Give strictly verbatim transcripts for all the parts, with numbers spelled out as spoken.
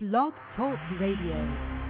Blog Talk Radio.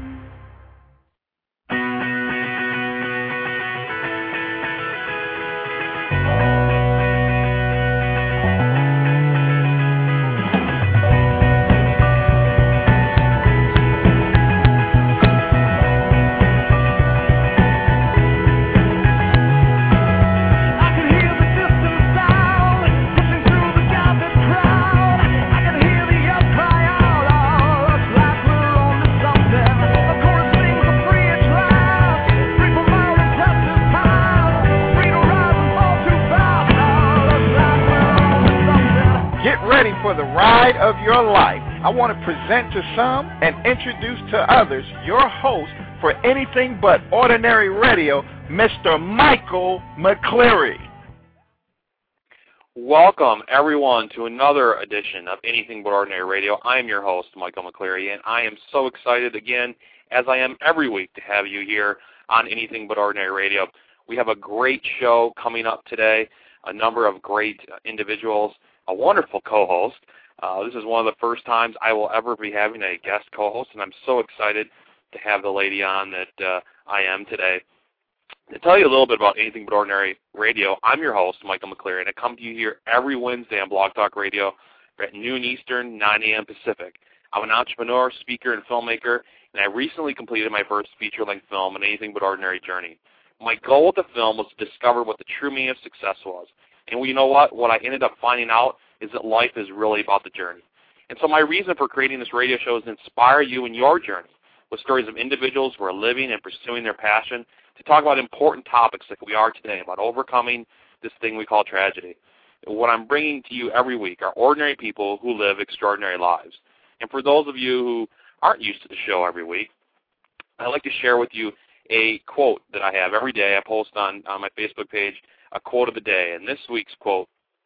For the ride of your life, I want to present to some and introduce to others your host for Anything But Ordinary Radio, Mister Michael McCleary. Welcome, everyone, to another edition of Anything But Ordinary Radio. I am your host, Michael McCleary, and I am so excited again, as I am every week, to have you here on Anything But Ordinary Radio. We have a great show coming up today, a number of great individuals, a wonderful co-host. Uh, this is one of the first times I will ever be having a guest co-host, and I'm so excited to have the lady on that uh, I am today. To tell you a little bit about Anything But Ordinary Radio, I'm your host, Michael McCleary, and I come to you here every Wednesday on Blog Talk Radio at noon Eastern, nine a.m. Pacific. I'm an entrepreneur, speaker, and filmmaker, and I recently completed my first feature-length film, An Anything But Ordinary Journey. My goal with the film was to discover what the true meaning of success was. And well, you know what? What I ended up finding out is that life is really about the journey. And so my reason for creating this radio show is to inspire you in your journey with stories of individuals who are living and pursuing their passion, to talk about important topics like we are today, about overcoming this thing we call tragedy. And what I'm bringing to you every week are ordinary people who live extraordinary lives. And for those of you who aren't used to the show every week, I'd like to share with you a quote that I have every day. I post on, on my Facebook page a quote of the day. And this week's quote,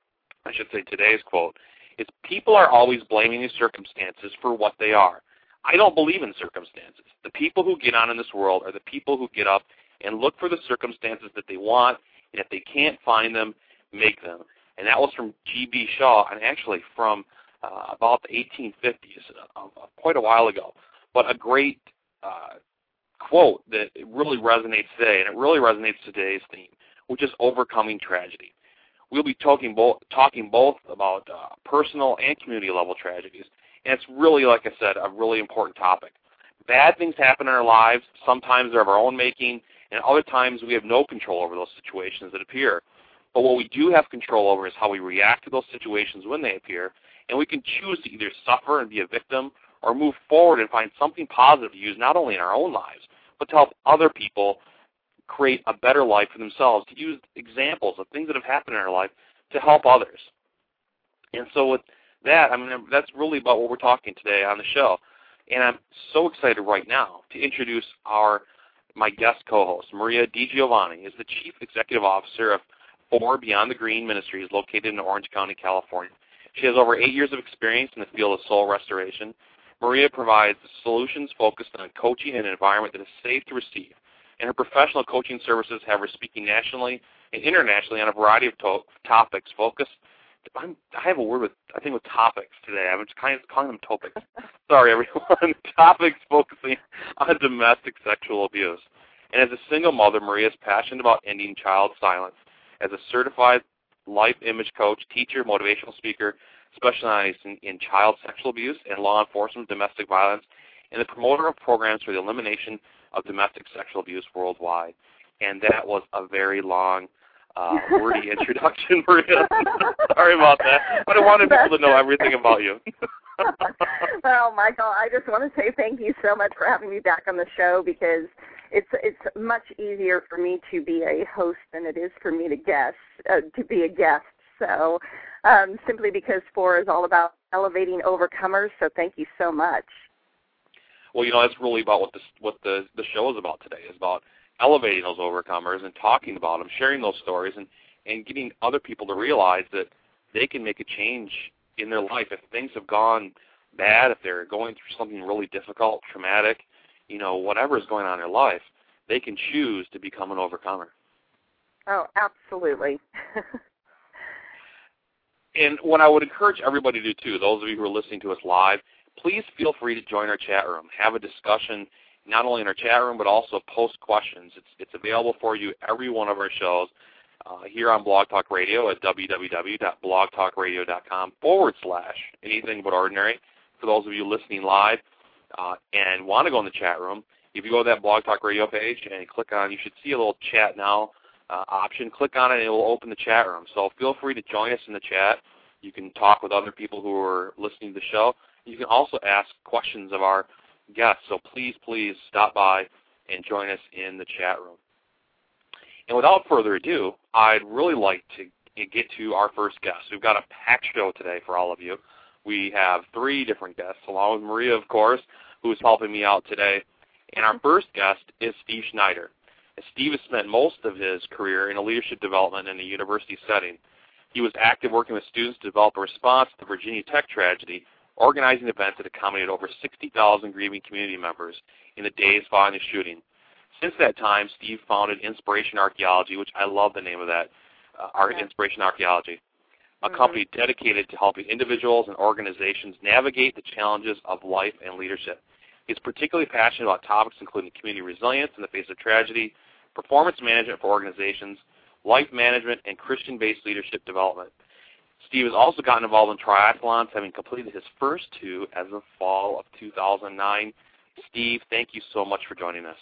I should say today's quote, is people are always blaming the circumstances for what they are. I don't believe in circumstances. The people who get on in this world are the people who get up and look for the circumstances that they want, and if they can't find them, make them. And that was from G B Shaw, and actually from uh, about the eighteen fifties, uh, uh, quite a while ago. But a great uh, quote that really resonates today, and it really resonates today's theme, which is overcoming tragedy. We'll be talking both, talking both about uh, personal and community-level tragedies, and it's really, like I said, a really important topic. Bad things happen in our lives. Sometimes they're of our own making, and other times we have no control over those situations that appear. But what we do have control over is how we react to those situations when they appear, and we can choose to either suffer and be a victim or move forward and find something positive to use not only in our own lives, but to help other people create a better life for themselves, to use examples of things that have happened in our life to help others. And so with that, I mean, that's really about what we're talking today on the show. And I'm so excited right now to introduce our my guest co-host, Maria DiGiovanni, is the Chief Executive Officer of Four Beyond the Green Ministries located in Orange County, California. She has over eight years of experience in the field of soul restoration. Maria provides solutions focused on coaching in an environment that is safe to receive. And her professional coaching services have her speaking nationally and internationally on a variety of to- topics focused. I'm, I have a word with, I think, with topics today. I'm just kind of calling them topics. Sorry, everyone. Topics focusing on domestic sexual abuse. And as a single mother, Maria is passionate about ending child silence. As a certified life image coach, teacher, motivational speaker, specialized in, in child sexual abuse and law enforcement domestic violence, and the promoter of programs for the elimination of domestic sexual abuse worldwide. And that was a very long, uh, wordy introduction, Maria. Sorry about that. But I wanted people to know everything about you. Well, Michael, I just want to say thank you so much for having me back on the show, because it's it's much easier for me to be a host than it is for me to guest, uh, to be a guest. So um, simply because Four is all about elevating overcomers, so thank you so much. Well, you know, that's really about what, this, what the, the show is about today, is about elevating those overcomers and talking about them, sharing those stories, and, and getting other people to realize that they can make a change in their life. If things have gone bad, if they're going through something really difficult, traumatic, you know, whatever is going on in their life, they can choose to become an overcomer. Oh, absolutely. And what I would encourage everybody to do, too, those of you who are listening to us live, please feel free to join our chat room. Have a discussion not only in our chat room, but also post questions. It's, it's available for you every one of our shows uh, here on Blog Talk Radio at www.blogtalkradio.com forward slash anything but ordinary. For those of you listening live uh, and want to go in the chat room, if you go to that Blog Talk Radio page and click on, you should see a little chat now uh, option. Click on it and it will open the chat room. So feel free to join us in the chat. You can talk with other people who are listening to the show. You can also ask questions of our guests. So please, please stop by and join us in the chat room. And without further ado, I'd really like to get to our first guest. We've got a packed show today for all of you. We have three different guests, along with Maria, of course, who is helping me out today. And our first guest is Steve Schneider. And Steve has spent most of his career in a leadership development in a university setting. He was active working with students to develop a response to the Virginia Tech tragedy, organizing events that accommodated over sixty thousand grieving community members in the days following the shooting. Since that time, Steve founded Inspiration Archaeology, which I love the name of that, uh, our Inspiration Archaeology, a mm-hmm. company dedicated to helping individuals and organizations navigate the challenges of life and leadership. He's particularly passionate about topics including community resilience in the face of tragedy, performance management for organizations, life management, and Christian-based leadership development. Steve has also gotten involved in triathlons, having completed his first two as of fall of two thousand nine. Steve, thank you so much for joining us.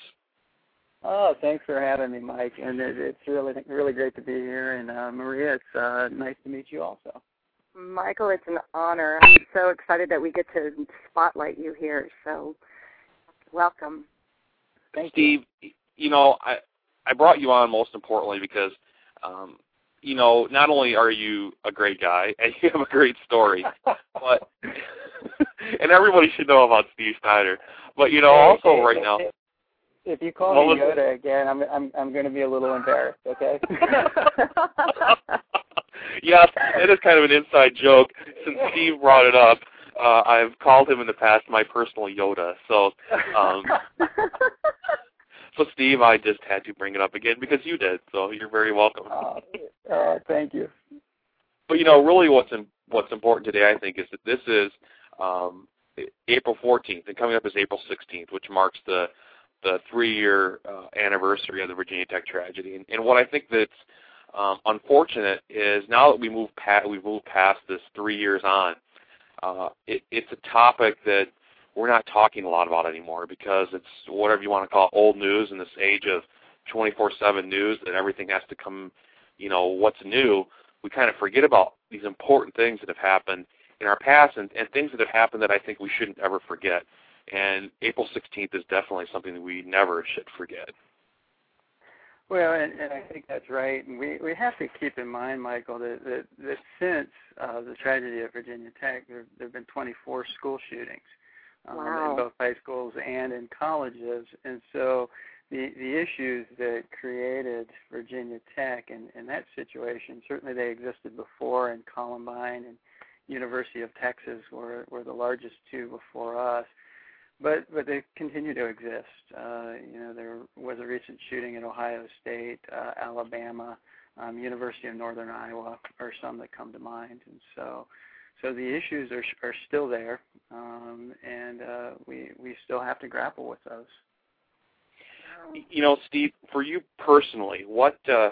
Oh, thanks for having me, Mike, and it, it's really, really great to be here. And uh, Maria, it's uh, nice to meet you also. Michael, it's an honor. I'm so excited that we get to spotlight you here. So, welcome. Thank Steve, you. you know, I I brought you on most importantly because, um, you know, not only are you a great guy and you have a great story, but and everybody should know about Steve Schneider. But you know, also right now. If you call well, me Yoda again, I'm I'm I'm going to be a little embarrassed. Okay. Yes, it is kind of an inside joke. Since Steve brought it up, uh, I've called him in the past my personal Yoda. So, um, so Steve, I just had to bring it up again because you did. So you're very welcome. Uh, uh, thank you. But you know, really, what's in, what's important today, I think, is that this is um, April fourteenth, and coming up is April sixteenth, which marks the the three-year uh, anniversary of the Virginia Tech tragedy. And, and what I think that's um, unfortunate is now that we move past, we've moved past this three years on, uh, it, it's a topic that we're not talking a lot about anymore because it's whatever you want to call it, old news in this age of twenty-four seven news that everything has to come, you know, what's new. We kind of forget about these important things that have happened in our past and, and things that have happened that I think we shouldn't ever forget. And April sixteenth is definitely something that we never should forget. Well, and, and I think that's right. And we, we have to keep in mind, Michael, that, that, that since uh, the tragedy at Virginia Tech, there there have been twenty-four school shootings um, wow. in both high schools and in colleges. And so the the issues that created Virginia Tech and, and that situation, certainly they existed before, and Columbine and University of Texas were, were the largest two before us. But but they continue to exist. Uh, you know, there was a recent shooting at Ohio State, uh, Alabama, um, University of Northern Iowa are some that come to mind. And so so the issues are are still there, um, and uh, we we still have to grapple with those. You know, Steve, for you personally, what uh,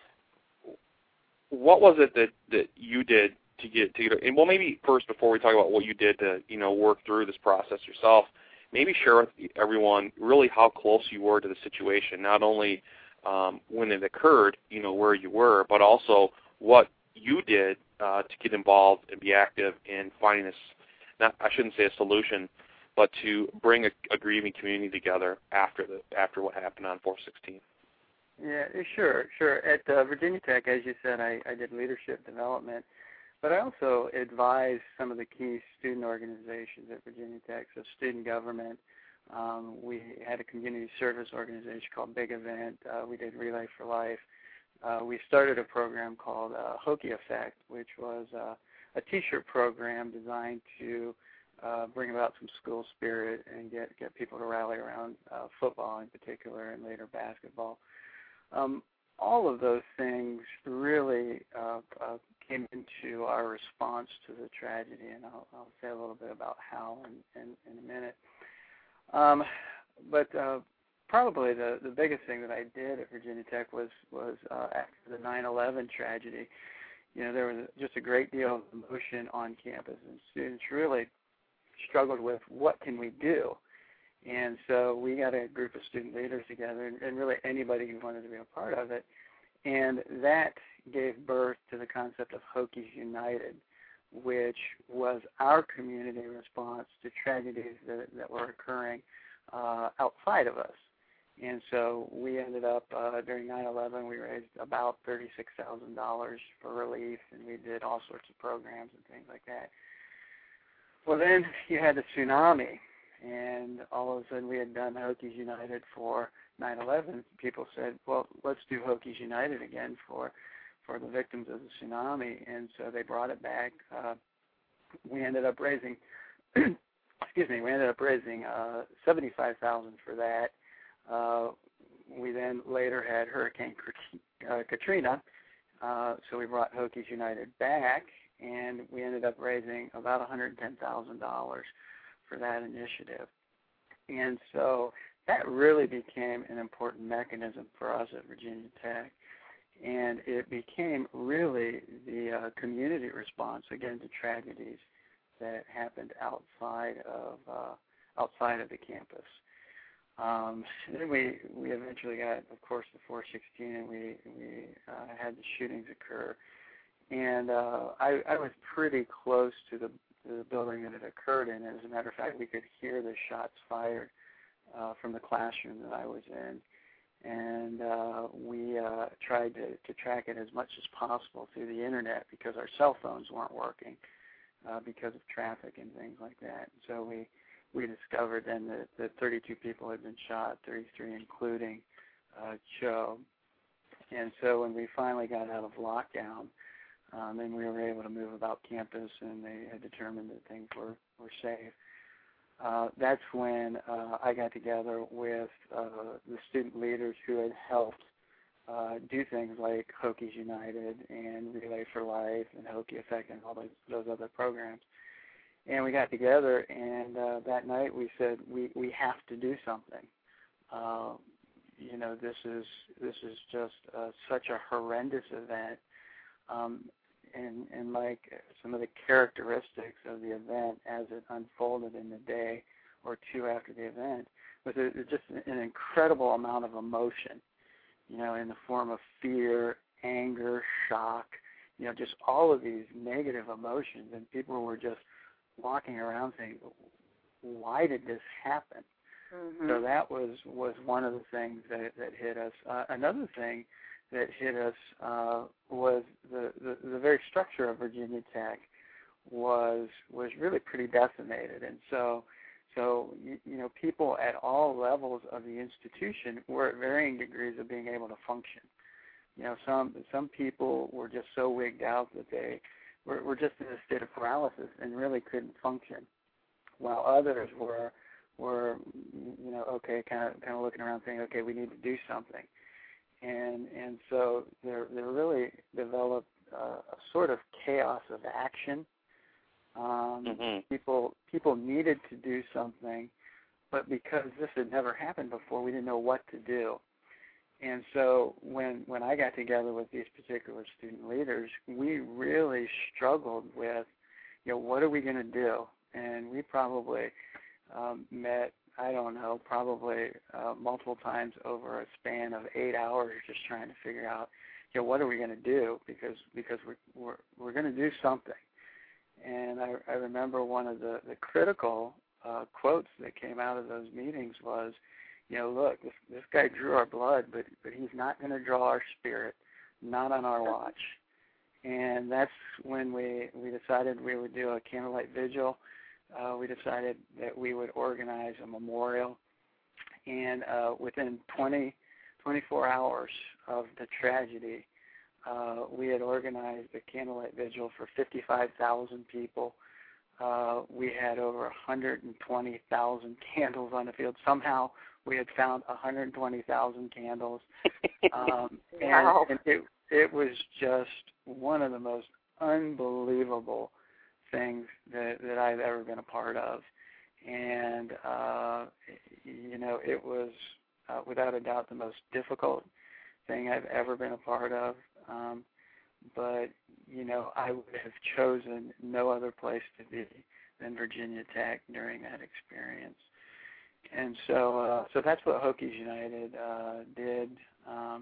what was it that, that you did to get to get? And well, maybe first before we talk about what you did to you know work through this process yourself. Maybe share with everyone really how close you were to the situation, not only um, when it occurred, you know, where you were, but also what you did uh, to get involved and be active in finding this, not, I shouldn't say a solution, but to bring a, a grieving community together after the after what happened on four sixteen. Yeah, sure, sure. At uh, Virginia Tech, as you said, I, I did leadership development. But I also advise some of the key student organizations at Virginia Tech, so student government. Um, we had a community service organization called Big Event. Uh, we did Relay for Life. Uh, we started a program called uh, Hokie Effect, which was uh, a T-shirt program designed to uh, bring about some school spirit and get, get people to rally around uh, football in particular and later basketball. Um, all of those things really uh, uh, came into our response to the tragedy, and I'll, I'll say a little bit about how in, in, in a minute. Um, but uh, probably the, the biggest thing that I did at Virginia Tech was, was uh, after the nine eleven tragedy. You know, there was just a great deal of emotion on campus, and students really struggled with what can we do. And so we got a group of student leaders together, and, and really anybody who wanted to be a part of it. And that gave birth to the concept of Hokies United, which was our community response to tragedies that, that were occurring uh, outside of us. And so we ended up, uh, during nine eleven, we raised about thirty-six thousand dollars for relief, and we did all sorts of programs and things like that. Well, then you had the tsunami, and all of a sudden we had done Hokies United for nine eleven. People said, well, let's do Hokies United again for for the victims of the tsunami, and so they brought it back. Uh, we ended up raising, excuse me, we ended up raising uh, seventy-five thousand dollars for that. Uh, we then later had Hurricane uh, Katrina, uh, so we brought Hokies United back, and we ended up raising about one hundred ten thousand dollars for that initiative. And so that really became an important mechanism for us at Virginia Tech, and it became really the uh, community response, again, to tragedies that happened outside of uh, outside of the campus. Um, then we, we eventually got, of course, the four sixteen, and we, we uh, had the shootings occur. And uh, I, I was pretty close to the, the building that it occurred in. As a matter of fact, we could hear the shots fired uh, from the classroom that I was in. And uh, we uh, tried to, to track it as much as possible through the Internet because our cell phones weren't working uh, because of traffic and things like that. So we we discovered then that, that thirty-two people had been shot, thirty-three including uh, Joe. And so when we finally got out of lockdown, um, then we were able to move about campus, and they had determined that things were, were safe. Uh, that's when uh, I got together with uh, the student leaders who had helped uh, do things like Hokies United and Relay for Life and Hokie Effect and all those, those other programs. And we got together, and uh, that night we said we, we have to do something. Uh, you know, this is this is just uh, such a horrendous event, um, and and like some of the characteristics of the event as it unfolded in the day or two after the event was a, just an incredible amount of emotion. You know, in the form of fear, anger, shock. You know, just all of these negative emotions, and people were just walking around saying, why did this happen? Mm-hmm. So that was, was one of the things that, that hit us. Uh, another thing that hit us uh, was the, the, the very structure of Virginia Tech was was really pretty decimated. And so, so you, you know, people at all levels of the institution were at varying degrees of being able to function. You know, some some people were just so wigged out that they We're, we're just in a state of paralysis and really couldn't function, while others were, were, you know, okay, kind of, kind of looking around, saying, okay, we need to do something, and and so there, there really developed uh, a sort of chaos of action. Um, mm-hmm. People, people needed to do something, but because this had never happened before, we didn't know what to do. And so when when I got together with these particular student leaders, we really struggled with, you know, what are we going to do? And we probably um, met, I don't know, probably uh, multiple times over a span of eight hours just trying to figure out, you know, what are we going to do? Because because we're we're, we're going to do something. And I, I remember one of the, the critical uh, quotes that came out of those meetings was, you know, look, this this guy drew our blood, but but he's not going to draw our spirit, not on our watch. And that's when we, we decided we would do a candlelight vigil. Uh, we decided that we would organize a memorial. And uh, within twenty, twenty-four hours of the tragedy, uh, we had organized a candlelight vigil for fifty-five thousand people. Uh, we had over one hundred twenty thousand candles on the field. Somehow we had found one hundred twenty thousand candles. Um, wow. and, and it, it was just one of the most unbelievable things that, that I've ever been a part of. And, uh, you know, it was uh, without a doubt the most difficult thing I've ever been a part of. Um, but, you know, I would have chosen no other place to be than Virginia Tech during that experience. And so uh, so that's what Hokies United uh, did. Um,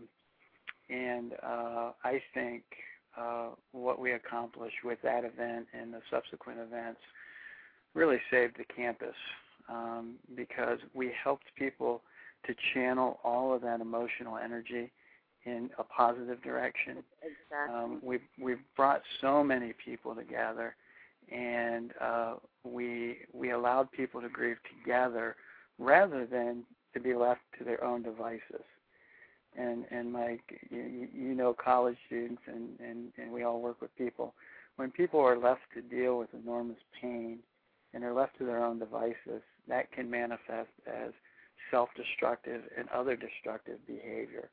and uh, I think uh, what we accomplished with that event and the subsequent events really saved the campus um, because we helped people to channel all of that emotional energy in a positive direction. Exactly. Um, we've, we've brought so many people together, and uh, we we allowed people to grieve together rather than to be left to their own devices. And, and Mike, you, you know college students, and, and, and we all work with people. When people are left to deal with enormous pain and are left to their own devices, that can manifest as self-destructive and other destructive behavior.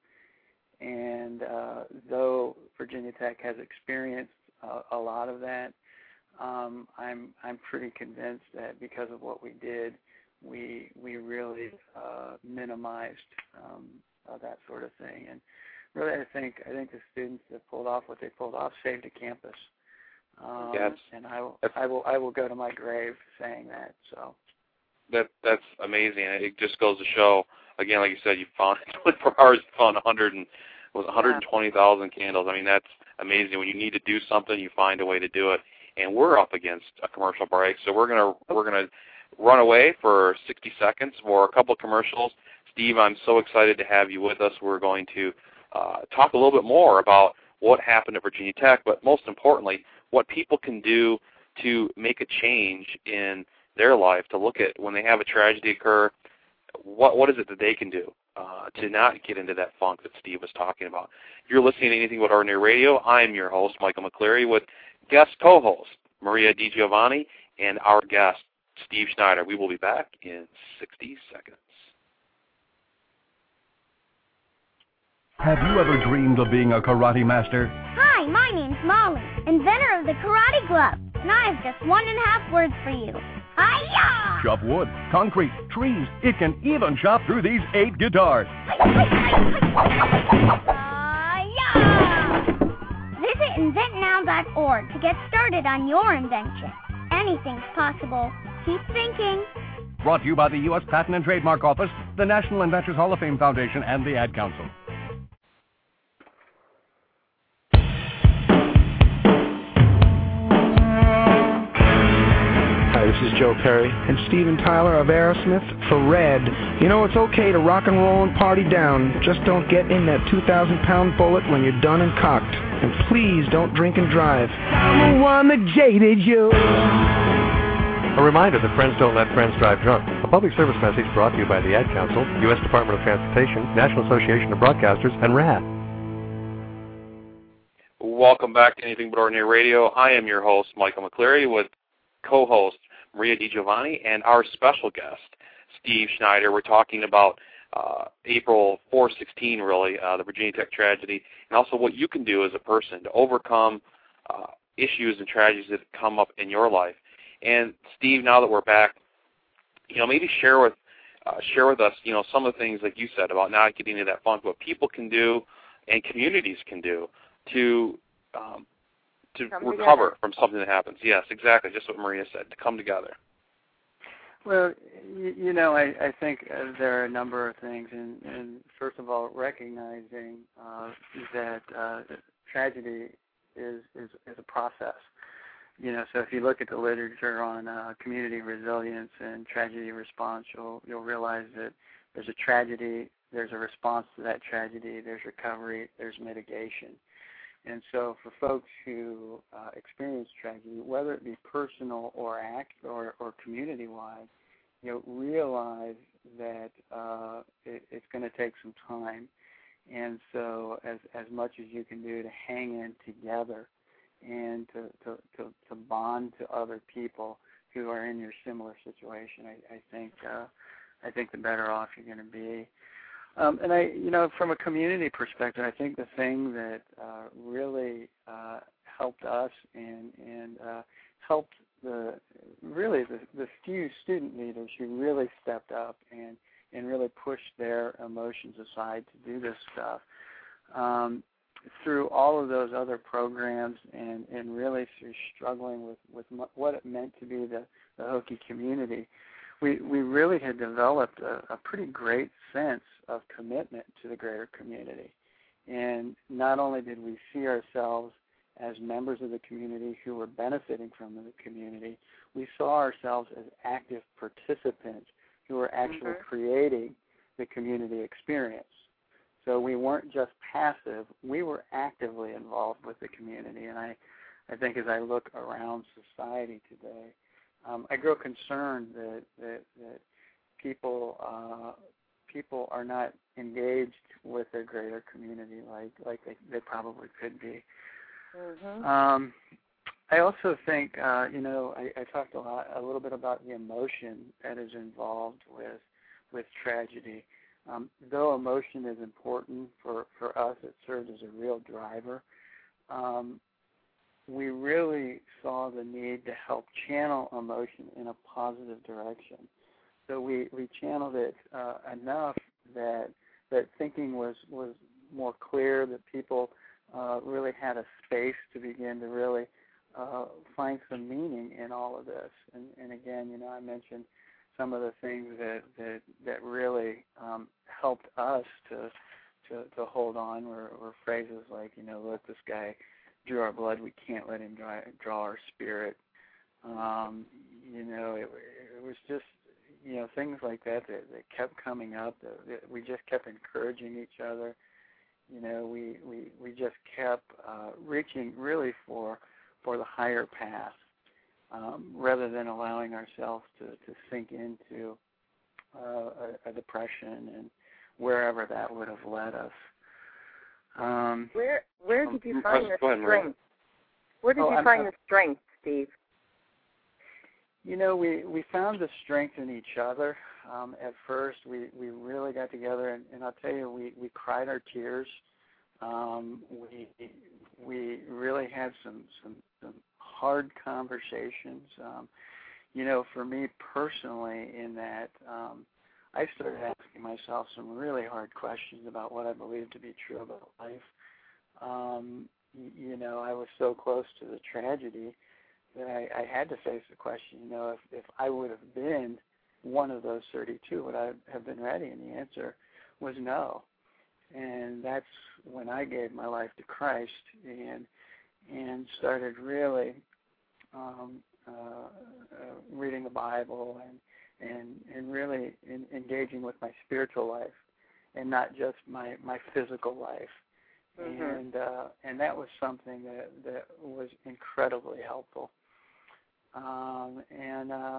And uh, though Virginia Tech has experienced uh, a lot of that, um, I'm I'm pretty convinced that because of what we did, we we really uh, minimized um, uh, that sort of thing. And really, I think I think the students that pulled off what they pulled off saved the campus. Um, yes. And I will I will I will go to my grave saying that. So. That that's amazing. It just goes to show, again, like you said, you found twenty-four hours, you found one hundred and was one hundred twenty thousand candles. I mean, that's amazing. When you need to do something, you find a way to do it. And we're up against a commercial break, so we're gonna we're gonna run away for sixty seconds for a couple of commercials. Steve, I'm so excited to have you with us. We're going to uh, talk a little bit more about what happened at Virginia Tech, but most importantly, what people can do to make a change in their life, to look at when they have a tragedy occur, what what is it that they can do uh, to not get into that funk that Steve was talking about. You're listening to Anything But Ordinary Radio. I'm your host, Michael McCleary, with guest co-host Maria DiGiovanni and our guest, Steve Schneider. We will be back in sixty seconds. Have you ever dreamed of being a karate master? Hi, my name's Molly, inventor of the Karate Glove, and I have just one and a half words for you. Hi-ya! Chop wood, concrete, trees. It can even chop through these eight guitars. Hi-ya! Visit invent now dot org to get started on your invention. Anything's possible. Keep thinking. Brought to you by the U S Patent and Trademark Office, the National Inventors Hall of Fame Foundation, and the Ad Council. This is Joe Perry and Steven Tyler of Aerosmith for Red. You know, it's okay to rock and roll and party down. Just don't get in that two thousand pound bullet when you're done and cocked. And please don't drink and drive. I'm the one that jaded you. A reminder that friends don't let friends drive drunk. A public service message brought to you by the Ad Council, U S Department of Transportation, National Association of Broadcasters, and R A D. Welcome back to Anything But Ordinary Radio. I am your host, Michael McCleary, with co-host Maria DiGiovanni and our special guest, Steve Schneider. We're talking about uh, April four sixteen, really, uh, the Virginia Tech tragedy, and also what you can do as a person to overcome uh, issues and tragedies that come up in your life. And Steve, now that we're back, you know, maybe share with uh, share with us, you know, some of the things like you said about not getting into that funk, what people can do and communities can do to um, to come recover together from something that happens. Yes, exactly, just what Maria said, to come together. Well, you, you know, I, I think uh, there are a number of things, and, and first of all, recognizing uh, that uh, tragedy is, is is a process. You know, so if you look at the literature on uh, community resilience and tragedy response, you'll you'll realize that there's a tragedy, there's a response to that tragedy, there's recovery, there's mitigation. And so for folks who uh, experience tragedy, whether it be personal or act or, or community-wide, you know, realize that uh, it, it's going to take some time. And so as as much as you can do to hang in together and to, to, to, to bond to other people who are in your similar situation, I, I think uh, I think the better off you're going to be. Um, and I, you know, from a community perspective, I think the thing that uh, really uh, helped us and and uh, helped the really the, the few student leaders who really stepped up and and really pushed their emotions aside to do this stuff. Um, through all of those other programs and, and really through struggling with, with what it meant to be the, the Hokie community, we, we really had developed a, a pretty great sense of commitment to the greater community. And not only did we see ourselves as members of the community who were benefiting from the community, we saw ourselves as active participants who were actually mm-hmm. creating the community experience. So we weren't just passive, we were actively involved with the community. And I, I think as I look around society today, um, I grow concerned that, that, that people uh, people are not engaged with their greater community like, like they, they probably could be. Mm-hmm. Um, I also think, uh, you know, I, I talked a lot, a little bit about the emotion that is involved with with tragedy. Um, though emotion is important for, for us, it serves as a real driver. Um, we really saw the need to help channel emotion in a positive direction. So we, we channeled it uh, enough that that thinking was, was more clear, that people uh, really had a space to begin to really uh, find some meaning in all of this. And, and again, you know, I mentioned some of the things that that, that really um, helped us to, to to hold on were, were phrases like, you know, look, this guy drew our blood, we can't let him draw, draw our spirit. Um, you know, it, it was just, you know, things like that that, that kept coming up. That, that we just kept encouraging each other. You know, we, we, we just kept uh, reaching really for for the higher path. Um, rather than allowing ourselves to, to sink into uh, a, a depression and wherever that would have led us. Um, where where did you find the ahead, strength? Where did oh, you I'm, find I'm, the strength, Steve? You know, we, we found the strength in each other. Um, at first, we, we really got together, and, and I'll tell you, we, we cried our tears. Um, we we really had some some, some hard conversations. Um, you know, for me personally, in that um, I started asking myself some really hard questions about what I believed to be true about life. Um, you, you know, I was so close to the tragedy that I, I had to face the question, you know, if, if I would have been one of those thirty-two, would I have been ready? And the answer was no. And that's when I gave my life to Christ and and started really um, uh, uh, reading the Bible and and, and really in, engaging with my spiritual life and not just my, my physical life. Mm-hmm. And uh, and that was something that, that was incredibly helpful. Um, and uh,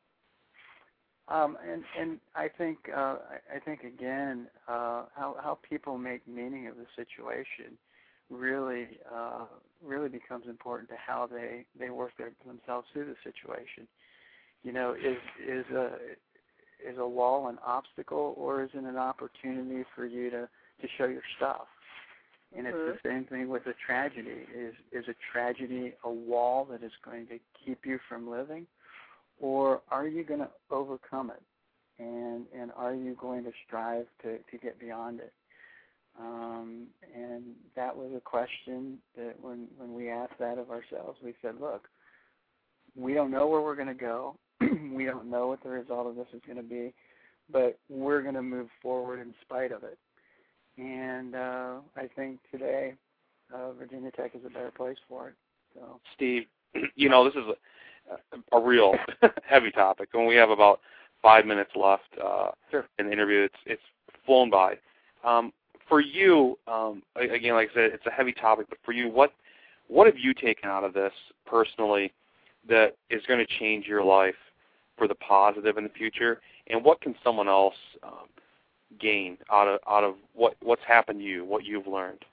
Um, and, and I think uh, I think again uh, how how people make meaning of the situation really uh, really becomes important to how they, they work their, themselves through the situation. You know, is is a is a wall an obstacle, or is it an opportunity for you to, to show your stuff? And mm-hmm. it's the same thing with a tragedy. Is is a tragedy a wall that is going to keep you from living? Or are you going to overcome it, and and are you going to strive to, to get beyond it? Um, and that was a question that when, when we asked that of ourselves, we said, look, we don't know where we're going to go. We don't know what the result of this is going to be, but we're going to move forward in spite of it. And uh, I think today uh, Virginia Tech is a better place for it. So, Steve, you know, this is a a real heavy topic, and we have about five minutes left uh, sure. in the interview. It's it's flown by. Um, for you, um, again, like I said, it's a heavy topic, but for you, what what have you taken out of this personally that is going to change your life for the positive in the future, and what can someone else um, gain out of out of what what's happened to you, what you've learned?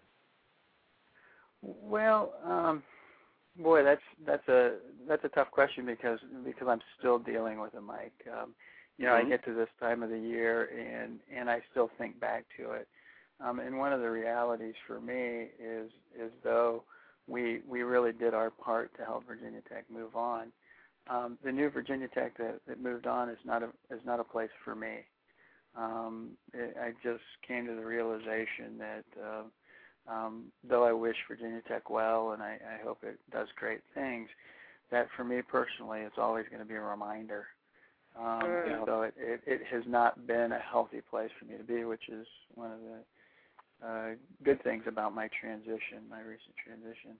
Well, um, boy, that's that's a that's a tough question because because I'm still dealing with it, Mike. Um, you know, mm-hmm. I get to this time of the year and and I still think back to it. Um, and one of the realities for me is is though we we really did our part to help Virginia Tech move on. Um, the new Virginia Tech that, that moved on is not a is not a place for me. Um, it, I just came to the realization that uh, um, though I wish Virginia Tech well and I, I hope it does great things, that for me personally, it's always going to be a reminder. Um, mm. And so it, it, it has not been a healthy place for me to be, which is one of the uh, good things about my transition, my recent transition.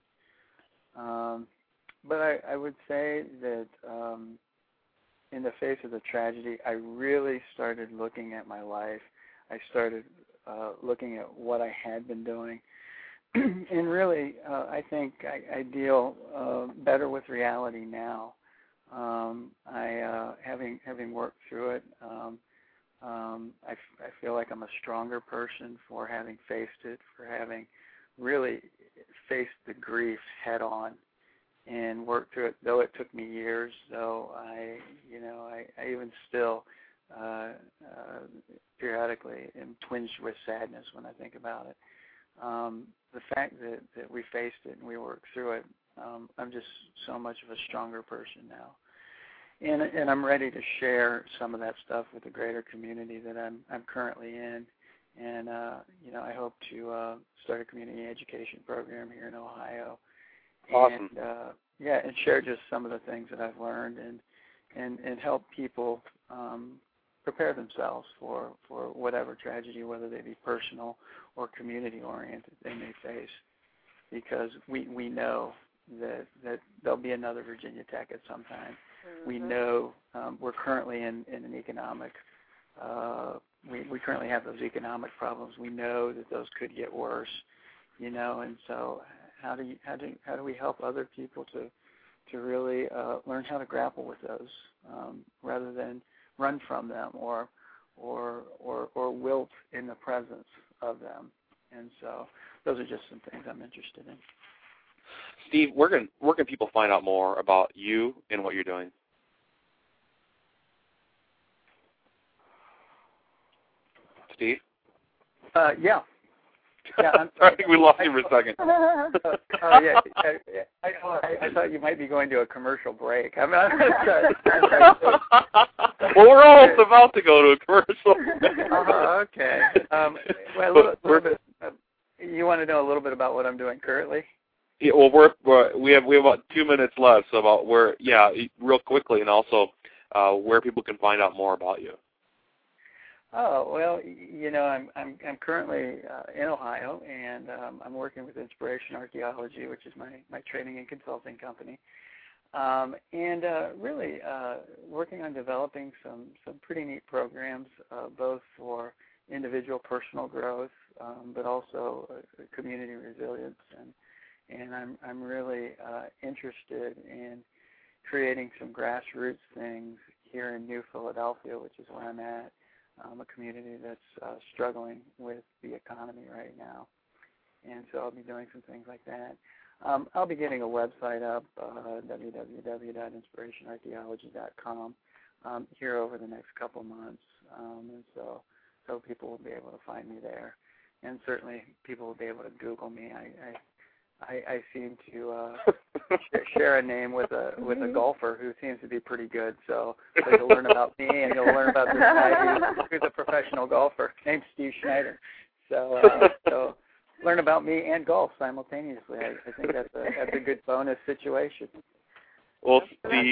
Um, But I, I would say that um, in the face of the tragedy, I really started looking at my life. I started uh, looking at what I had been doing. And really, uh, I think I, I deal uh, better with reality now. Um, I, uh, having having worked through it, um, um, I, f- I feel like I'm a stronger person for having faced it, for having really faced the grief head on and worked through it, though it took me years, though I, you know, I, I even still uh, uh, periodically am twinged with sadness when I think about it. Um, the fact that, that we faced it and we worked through it, um, I'm just so much of a stronger person now. And, and I'm ready to share some of that stuff with the greater community that I'm, I'm currently in. And, uh, you know, I hope to uh, start a community education program here in Ohio. Awesome. And, uh, yeah, and share just some of the things that I've learned and and, and help people um, prepare themselves for, for whatever tragedy, whether they be personal or community-oriented, they may face. Because we, we know that, that there'll be another Virginia Tech at some time. Mm-hmm. We know um, we're currently in, in an economic, uh, we, we currently have those economic problems. We know that those could get worse, you know, and so How do you, how do how do we help other people to to really uh, learn how to grapple with those um, rather than run from them or or or or wilt in the presence of them? And so those are just some things I'm interested in. Steve, where can where can people find out more about you and what you're doing? Steve? Uh, yeah. Yeah, I'm sorry. I think we lost you for a second. Oh, uh, yeah. I, I, I, I thought you might be going to a commercial break. I'm not. Well, we're almost about to go to a commercial. uh, okay. Um, well, a little, little bit. Uh, you want to know a little bit about what I'm doing currently? Yeah. Well, we're, we're we have we have about two minutes left. So about where, yeah, real quickly, and also uh, where people can find out more about you. Oh, well, you know, I'm I'm I'm currently uh, in Ohio, and um, I'm working with Inspiration Archaeology, which is my, my training and consulting company, um, and uh, really uh, working on developing some, some pretty neat programs, uh, both for individual personal growth, um, but also uh, community resilience, and and I'm I'm really uh, interested in creating some grassroots things here in New Philadelphia, which is where I'm at. Um, a community that's uh, struggling with the economy right now. And so I'll be doing some things like that. Um, I'll be getting a website up, uh, w w w dot inspiration archaeology dot com, um, here over the next couple months. Um, and so, so people will be able to find me there. And certainly people will be able to Google me. I, I, I, I seem to uh, sh- share a name with a with a golfer who seems to be pretty good. So, so you'll learn about me, and you'll learn about this guy who's, who's a professional golfer named Steve Schneider. So, uh, so learn about me and golf simultaneously. I, I think that's a that's a good bonus situation. Well, Steve,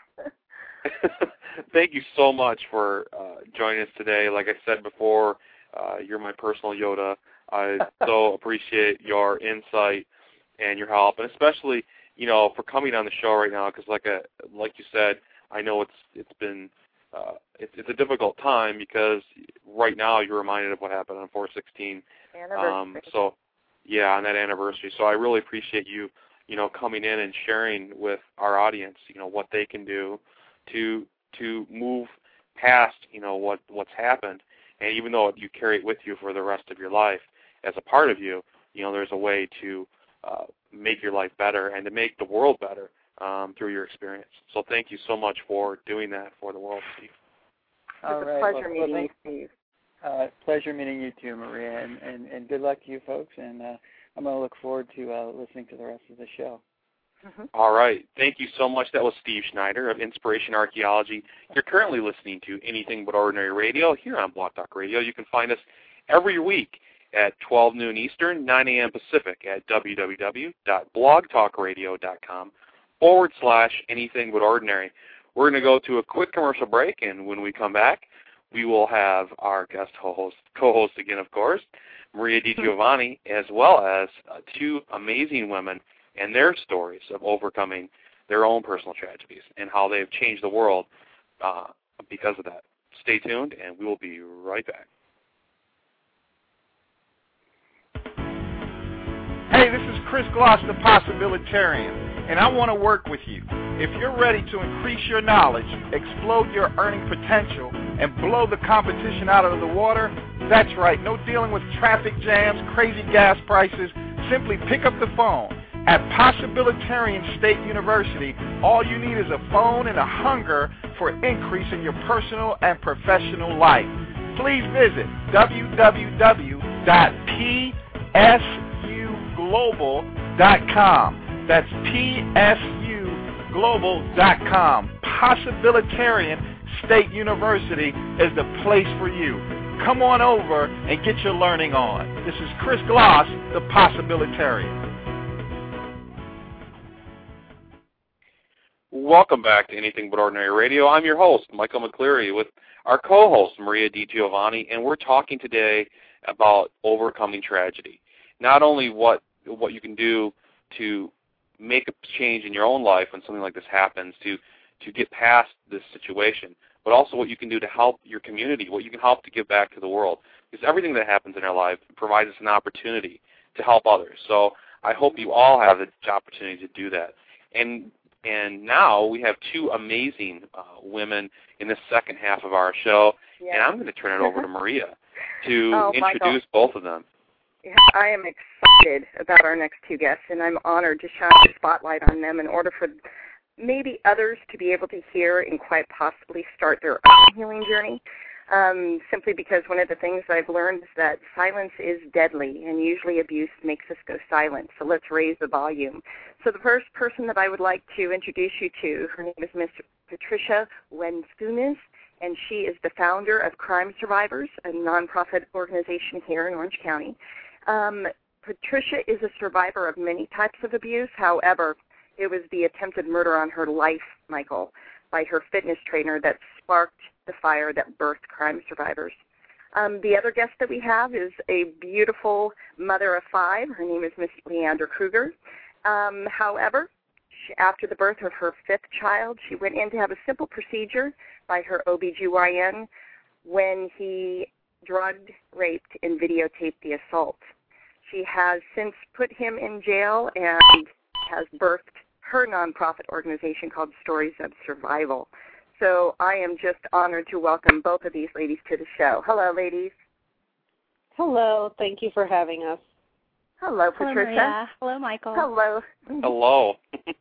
thank you so much for uh, joining us today. Like I said before, uh, you're my personal Yoda. I so appreciate your insight and your help, and especially, you know, for coming on the show right now, because like a, like you said, I know it's it's been uh, it's, it's a difficult time because right now you're reminded of what happened on four sixteen. Um, so yeah, on that anniversary. So I really appreciate you, you know, coming in and sharing with our audience, you know, what they can do to to move past, you know, what what's happened, and even though you carry it with you for the rest of your life as a part of you, you know, there's a way to Uh, make your life better and to make the world better um, through your experience. So thank you so much for doing that for the world, Steve. All it's right. a pleasure well, meeting well, you, Steve. Uh, pleasure meeting you too, Maria, and, and, and good luck to you folks, and uh, I'm going to look forward to uh, listening to the rest of the show. Mm-hmm. All right. Thank you so much. That was Steve Schneider of Inspiration Archaeology. You're currently listening to Anything But Ordinary Radio here on Blog Talk Radio. You can find us every week at twelve noon Eastern, nine a.m. Pacific at www.blogtalkradio.com forward slash anything but ordinary. We're going to go to a quick commercial break, and when we come back, we will have our guest host, co-host again, of course, Maria DiGiovanni, as well as uh, two amazing women and their stories of overcoming their own personal tragedies and how they've changed the world uh, because of that. Stay tuned, and we will be right back. Hey, this is Chris Gloss, the Possibilitarian, and I want to work with you. If you're ready to increase your knowledge, explode your earning potential, and blow the competition out of the water, that's right, no dealing with traffic jams, crazy gas prices. Simply pick up the phone. At Possibilitarian State University, all you need is a phone and a hunger for increase in your personal and professional life. Please visit w w w dot p s u global dot com. That's P S U global dot com. Possibilitarian State University is the place for you. Come on over and get your learning on. This is Chris Gloss, the Possibilitarian. Welcome back to Anything But Ordinary Radio. I'm your host, Michael McCleary, with our co-host, Maria DiGiovanni, and we're talking today about overcoming tragedy. Not only what what you can do to make a change in your own life when something like this happens, to, to get past this situation, but also what you can do to help your community, what you can help to give back to the world. Because everything that happens in our life provides us an opportunity to help others. So I hope you all have the opportunity to do that. And And now we have two amazing uh, women in the second half of our show, yeah. and I'm going to turn it over to Maria to oh, introduce Michael. both of them. Yeah, I am excited about our next two guests, and I'm honored to shine the spotlight on them in order for maybe others to be able to hear and quite possibly start their own healing journey. Um, simply because one of the things I've learned is that silence is deadly, and usually abuse makes us go silent. So let's raise the volume. So the first person that I would like to introduce you to, her name is Miss Patricia Wenskunis, and she is the founder of Crime Survivors, a nonprofit organization here in Orange County. Um, Patricia is a survivor of many types of abuse. However, it was the attempted murder on her life, Michael, by her fitness trainer that sparked the fire that birthed Crime Survivors. Um, the other guest that we have is a beautiful mother of five. Her name is Miss Leandra Kruger. Um, however, she, after the birth of her fifth child, she went in to have a simple procedure by her O B G Y N when he drugged, raped, and videotaped the assault. She has since put him in jail and has birthed her nonprofit organization called Stories of Survival. So I am just honored to welcome both of these ladies to the show. Hello, ladies. Hello. Thank you for having us. Hello, Patricia. Hello, Maria. Hello, Michael. Hello. Hello.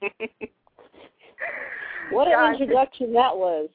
What an Gosh. introduction that was.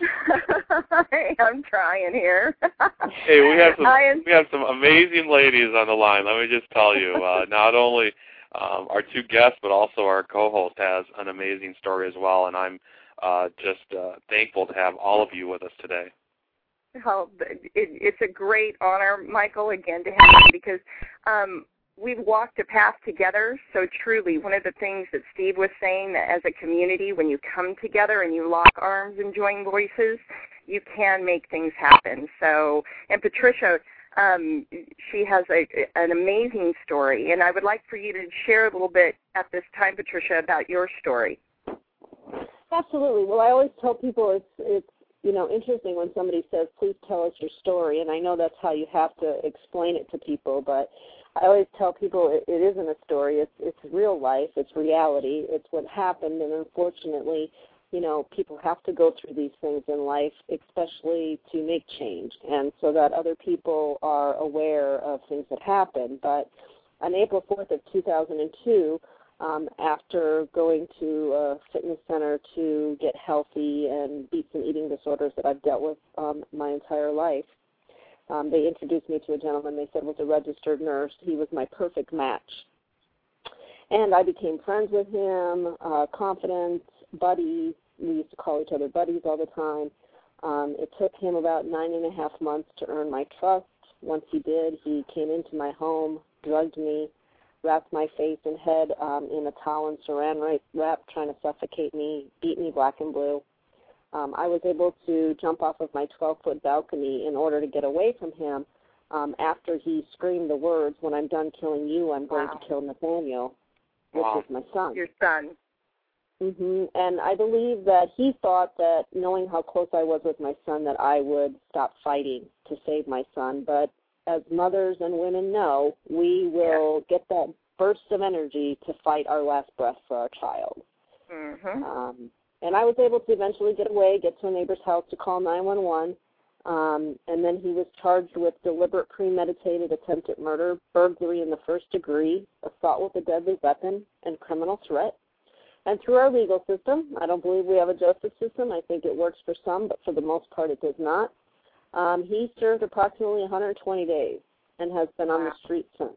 I'm trying here. Hey, we have some am... we have some amazing ladies on the line. Let me just tell you, uh, not only um, our two guests, but also our co-host has an amazing story as well, and I'm uh, just uh, thankful to have all of you with us today. Oh, it, it's a great honor, Michael, again, to have you because um, we've walked a path together. So truly, one of the things that Steve was saying, that as a community, when you come together and you lock arms and join voices, you can make things happen. So, and Patricia, um, she has a, an amazing story, and I would like for you to share a little bit at this time, Patricia, about your story. Absolutely. Well, I always tell people it's it's you know interesting when somebody says, "Please tell us your story," and I know that's how you have to explain it to people, but I always tell people it, it isn't a story. It's it's real life. It's reality. It's what happened, and unfortunately, you know, people have to go through these things in life, especially to make change, and so that other people are aware of things that happen. But on April fourth of two thousand two, um, after going to a fitness center to get healthy and beat some eating disorders that I've dealt with um, my entire life, Um, they introduced me to a gentleman they said was a registered nurse. He was my perfect match And I became friends with him, uh, confident, buddies. We used to call each other buddies all the time. Um, it took him about nine and a half months to earn my trust. Once he did, he came into my home, drugged me, wrapped my face and head um, in a towel and saran wrap, trying to suffocate me, beat me black and blue. Um, I was able to jump off of my twelve-foot balcony in order to get away from him um, after he screamed the words, "When I'm done killing you, I'm going wow. to kill Nathaniel," which wow. is my son. Your son. Mm-hmm. And I believe that he thought that, knowing how close I was with my son, that I would stop fighting to save my son. But as mothers and women know, we will yeah. get that burst of energy to fight our last breath for our child. Mm-hmm. Um, and I was able to eventually get away, get to a neighbor's house to call nine one one, um, and then he was charged with deliberate premeditated attempted murder, burglary in the first degree, assault with a deadly weapon, and criminal threat. And through our legal system, I don't believe we have a justice system. I think it works for some, but for the most part it does not. Um, he served approximately one hundred twenty days and has been on the street since.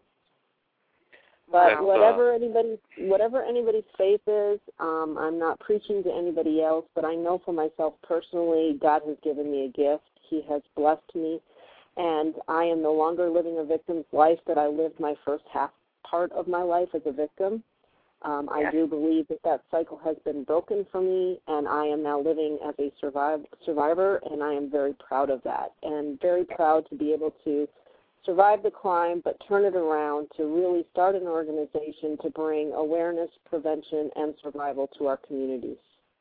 But wow. whatever anybody, whatever anybody's faith is, um, I'm not preaching to anybody else, but I know for myself personally, God has given me a gift. He has blessed me, and I am no longer living a victim's life that I lived my first half part of my life as a victim. Um, yes. I do believe that that cycle has been broken for me, and I am now living as a survive, survivor, and I am very proud of that, and very proud to be able to survive the crime, but turn it around to really start an organization to bring awareness, prevention, and survival to our communities.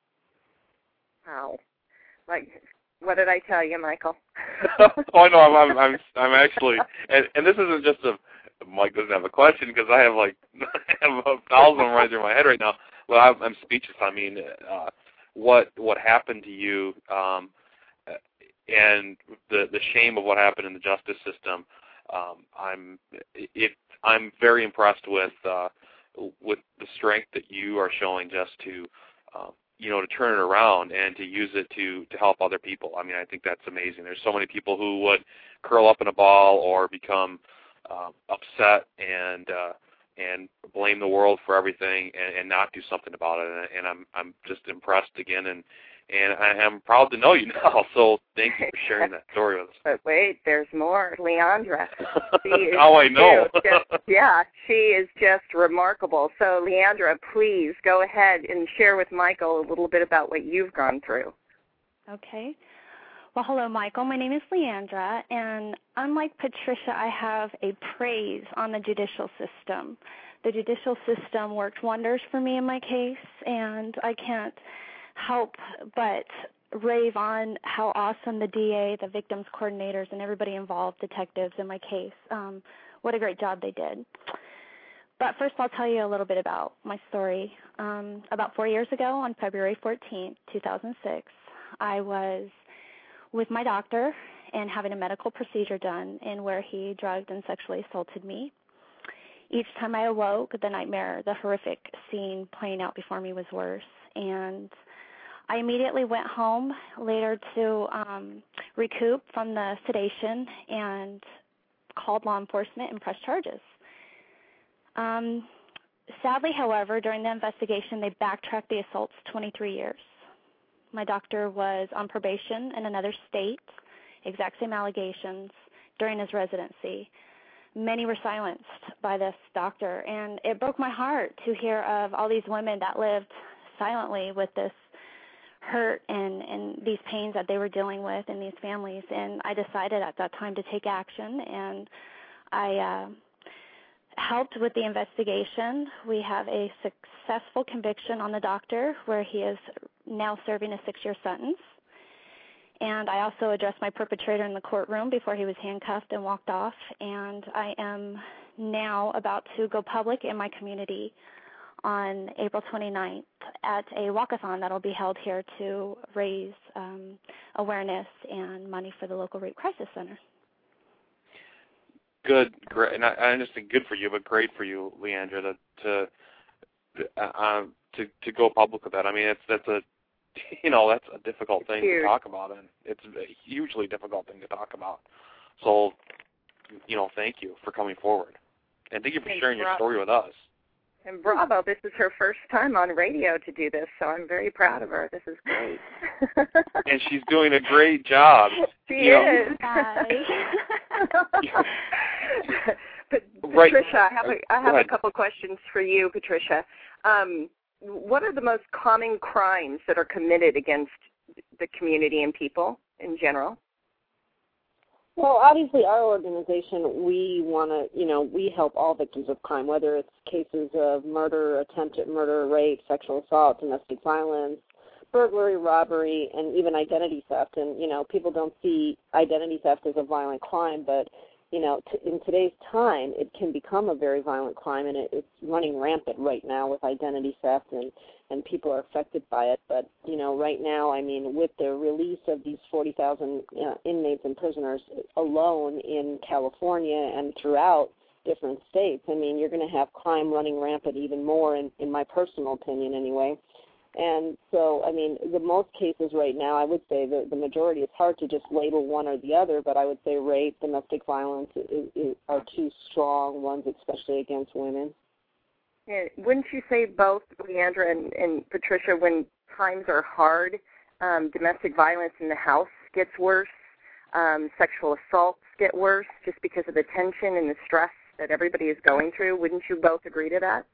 Wow. Like, what did I tell you, Michael? oh, no, I'm, I'm, I'm, I'm actually, and, and this isn't just a, Mike doesn't have a question because I have like I have a thousand of them right through my head right now. Well, I'm, I'm speechless. I mean, uh, what what happened to you, um, and the the shame of what happened in the justice system. Um, I'm it. I'm very impressed with uh, with the strength that you are showing just to, um, you know, to turn it around and to use it to to help other people. I mean, I think that's amazing. There's so many people who would curl up in a ball or become Uh, upset and uh, and blame the world for everything and, and not do something about it. And, and I'm I'm just impressed again, and and I am proud to know you now. So thank you for sharing that story with us. But wait, there's more. Leandra. She is now I know. just, yeah, she is just remarkable. So Leandra, please go ahead and share with Michael a little bit about what you've gone through. Okay. Well, hello, Michael. My name is Leandra, and unlike Patricia, I have a praise on the judicial system. The judicial system worked wonders for me in my case, and I can't help but rave on how awesome the D A, the victims coordinators, and everybody involved, detectives in my case, um, what a great job they did. But first I'll tell you a little bit about my story. Um, about four years ago, on February fourteenth, two thousand six, I was with my doctor and having a medical procedure done in where he drugged and sexually assaulted me. Each time I awoke, the nightmare, the horrific scene playing out before me was worse. And I immediately went home later to um, recoup from the sedation and called law enforcement and pressed charges. Um, sadly, however, during the investigation, they backtracked the assaults twenty-three years. My doctor was on probation in another state, exact same allegations, during his residency. Many were silenced by this doctor, and it broke my heart to hear of all these women that lived silently with this hurt and, and these pains that they were dealing with in these families. And I decided at that time to take action, and I uh, helped with the investigation. We have a successful conviction on the doctor where he is now serving a six-year sentence. And I also addressed my perpetrator in the courtroom before he was handcuffed and walked off. And I am now about to go public in my community on April twenty-ninth at a walkathon that will be held here to raise um, awareness and money for the local Rape Crisis Center. Good, great, and I, I understand. Good for you, but great for you, Leandra, to to uh, to, to go public with that. I mean, it's that's a you know that's a difficult thing Huge. to talk about, and it's a hugely difficult thing to talk about. So, you know, thank you for coming forward, and thank you for Thanks sharing for your story with us. And bravo, this is her first time on radio to do this, so I'm very proud of her. This is great. And she's doing a great job. She you is. But right. Patricia, I have, a, I have a couple questions for you, Patricia. Um, what are the most common crimes that are committed against the community and people in general? Well, obviously, our organization, we want to, you know, we help all victims of crime, whether it's cases of murder, attempted murder, rape, sexual assault, domestic violence, burglary, robbery, and even identity theft. And, you know, people don't see identity theft as a violent crime, but, you know, t- in today's time, it can become a very violent crime, and it, it's running rampant right now with identity theft, and, and people are affected by it. But, you know, right now, I mean, with the release of these forty thousand uh, inmates and prisoners alone in California and throughout different states, I mean, you're going to have crime running rampant even more, in, in my personal opinion anyway. And so, I mean, the most cases right now, I would say that the majority, it's hard to just label one or the other, but I would say rape, domestic violence is, is, are two strong ones, especially against women. Yeah, wouldn't you say both, Leandra and, and Patricia, when times are hard, um, domestic violence in the house gets worse, um, sexual assaults get worse just because of the tension and the stress that everybody is going through? Wouldn't you both agree to that?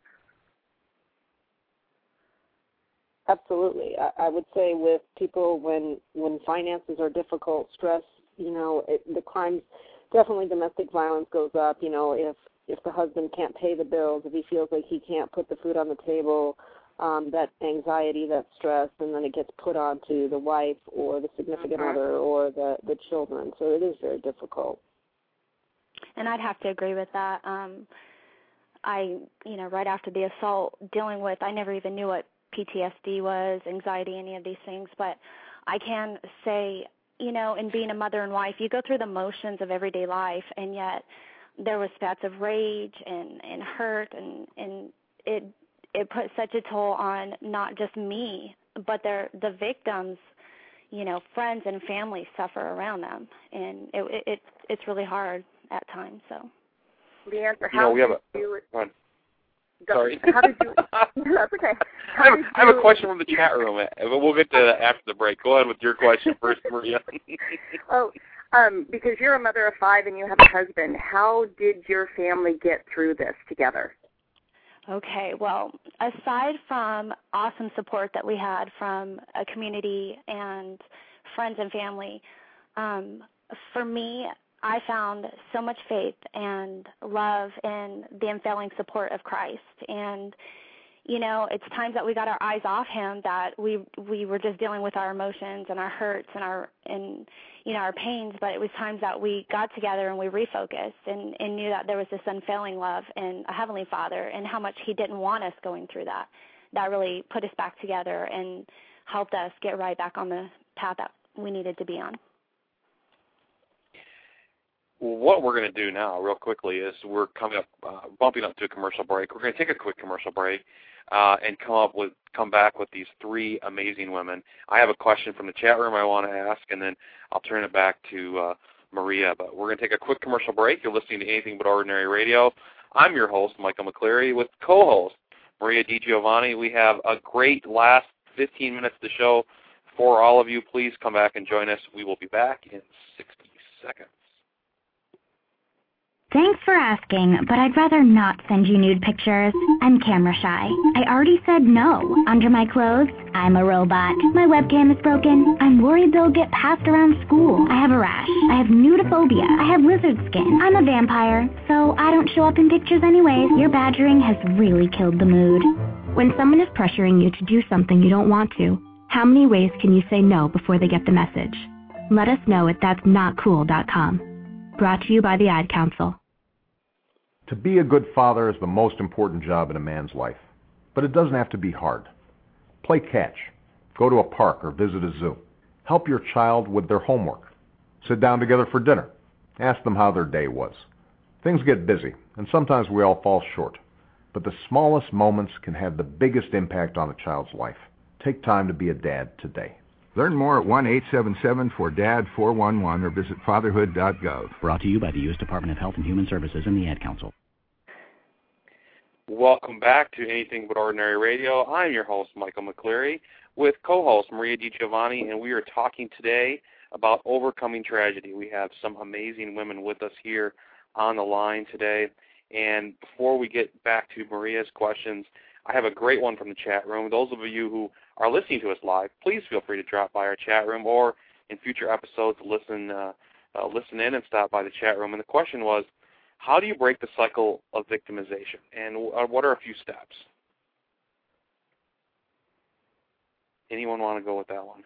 Absolutely. I, I would say with people when when finances are difficult, stress, you know, it, the crimes, definitely domestic violence goes up. You know, if if the husband can't pay the bills, if he feels like he can't put the food on the table, um, that anxiety, that stress, and then it gets put onto the wife or the significant mm-hmm. other or the, the children. So it is very difficult. And I'd have to agree with that. Um, I, you know, right after the assault, dealing with, I never even knew what P T S D was, anxiety, any of these things, but I can say, you know, in being a mother and wife, you go through the motions of everyday life, and yet there was spats of rage and, and hurt, and, and it it put such a toll on not just me, but their, the victims, you know, friends and family suffer around them, and it, it it's really hard at times. So, Leandra, how you know, we have a, do it? Go Go. Sorry. How did you? That's okay. How I, have, did I have you, a question from the chat room. We'll get to that after the break. Go ahead with your question first, Maria. oh, um, because you're a mother of five and you have a husband. How did your family get through this together? Okay, well, aside from awesome support that we had from a community and friends and family, um, for me, I found so much faith and love in the unfailing support of Christ. And, you know, it's times that we got our eyes off him that we we were just dealing with our emotions and our hurts and our and you know our pains, but it was times that we got together and we refocused and, and knew that there was this unfailing love and a Heavenly Father and how much he didn't want us going through that. That really put us back together and helped us get right back on the path that we needed to be on. What we're going to do now, real quickly, is we're coming up, uh, bumping up to a commercial break. We're going to take a quick commercial break uh, and come up with, come back with these three amazing women. I have a question from the chat room I want to ask, and then I'll turn it back to uh, Maria. But we're going to take a quick commercial break. You're listening to Anything But Ordinary Radio. I'm your host, Michael McCleary, with co-host Maria DiGiovanni. We have a great last fifteen minutes of the show for all of you. Please come back and join us. We will be back in sixty seconds. Thanks for asking, but I'd rather not send you nude pictures. I'm camera shy. I already said no. Under my clothes, I'm a robot. My webcam is broken. I'm worried they'll get passed around school. I have a rash. I have nudophobia. I have lizard skin. I'm a vampire, so I don't show up in pictures anyways. Your badgering has really killed the mood. When someone is pressuring you to do something you don't want to, how many ways can you say no before they get the message? Let us know at that's not cool dot com. Brought to you by the Ad Council. To be a good father is the most important job in a man's life, but it doesn't have to be hard. Play catch, go to a park or visit a zoo. Help your child with their homework. Sit down together for dinner. Ask them how their day was. Things get busy, and sometimes we all fall short, but the smallest moments can have the biggest impact on a child's life. Take time to be a dad today. Learn more at one eight seven seven four D A D four one one or visit fatherhood dot gov. Brought to you by the U S Department of Health and Human Services and the Ad Council. Welcome back to Anything But Ordinary Radio. I'm your host, Michael McCleary, with co-host Maria DiGiovanni, and we are talking today about overcoming tragedy. We have some amazing women with us here on the line today. And before we get back to Maria's questions, I have a great one from the chat room. Those of you who are listening to us live, please feel free to drop by our chat room, or in future episodes, listen, uh, uh, listen in and stop by the chat room. And the question was, how do you break the cycle of victimization, and what are a few steps? Anyone want to go with that one?